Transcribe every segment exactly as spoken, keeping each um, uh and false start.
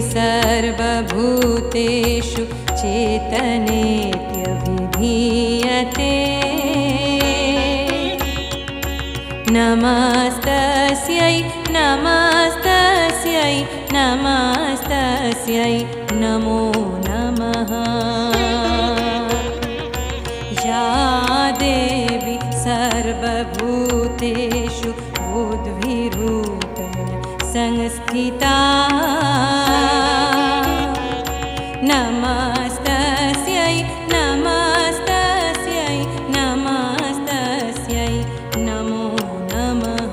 सर्वभूतेषु चेतनेत्यभिधीयते। नमस्तस्यै नमस्तस्यै नमस्तस्यै नमो नमः। या देवी सर्वभूतेषु बुद्धिरूपेण संस्थिता। नमस्तस्यै नमस्तस्यै नमस्तस्यै नमो नमः।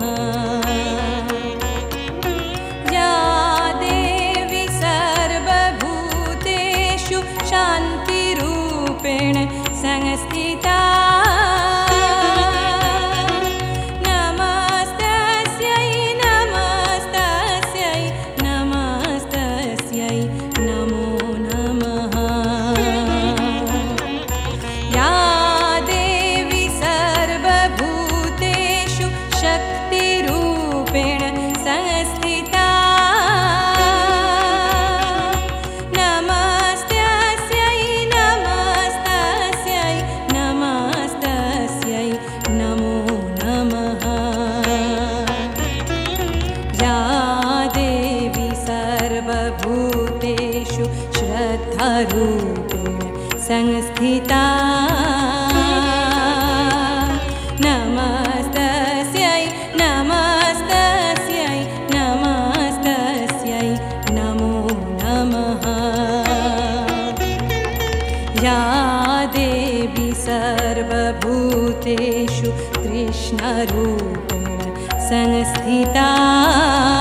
या देवी सर्वभूतेषु शान्तिरूपेण संस्थिता। नमस्तस्यै नमस्तस्यै नमस्तस्यै नमो नमः। या देवी सर्वभूतेषु शक्तिरूपेण संस्थिता। नमस्तस्यै नमस्तस्यै नमस्तस्यै नमो नमः। या देवी सर्वभूतेषु श्रद्धारूपेण संस्थिता। नमस्तस्यै नमस्तस्यै नमस्तस्यै नमो नमः। या देवी सर्वभूतेषु कृष्णरूपेण संस्थिता।